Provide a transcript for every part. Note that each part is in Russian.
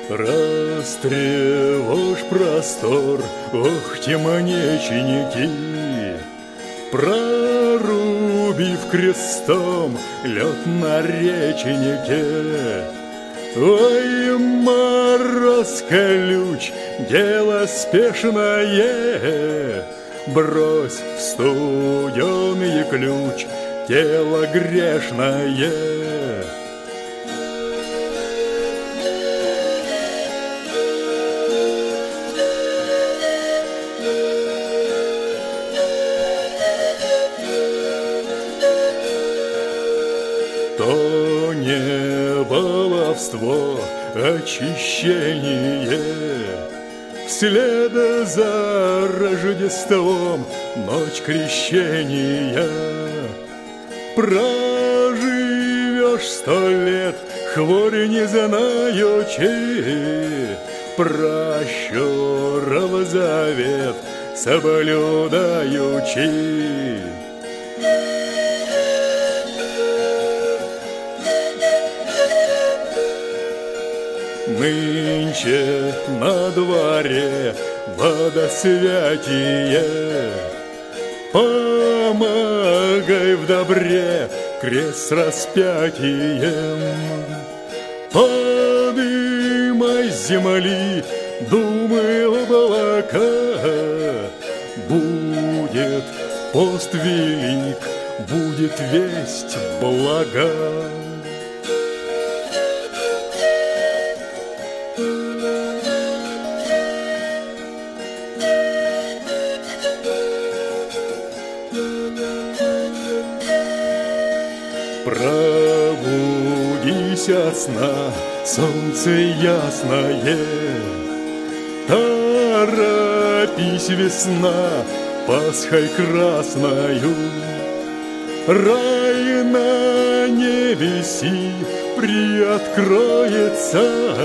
Растревожь простор, ох, темнеченики, прорубив крестом лед на реченике. Ой, мороз колюч, дело спешное, брось в студеный ключ тело грешное. То не баловство, очищение, вслед за Рождеством ночь крещения. Проживешь 100 лет, хворь не знаючи, пращуров завет соблюдаючи. Нынче на дворе водосвятие, помогай в добре крест с распятием. Подымай с земли думы облака, будет пост велик, будет весть блага. Пробудись от сна, солнце ясное, торопись, весна, Пасхой красною. Рай на небеси приоткроется,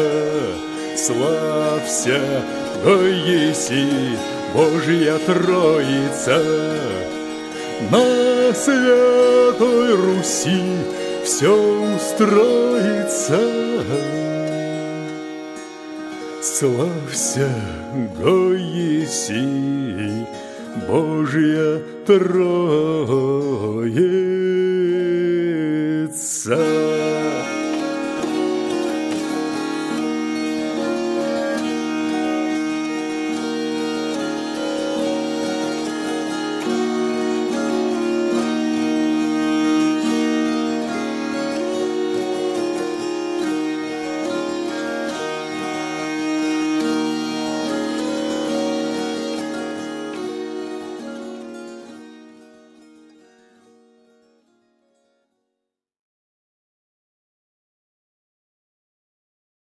славься, го еси Божья Троица. На Святой Руси все устроится. Славься, го еси Божья Троица.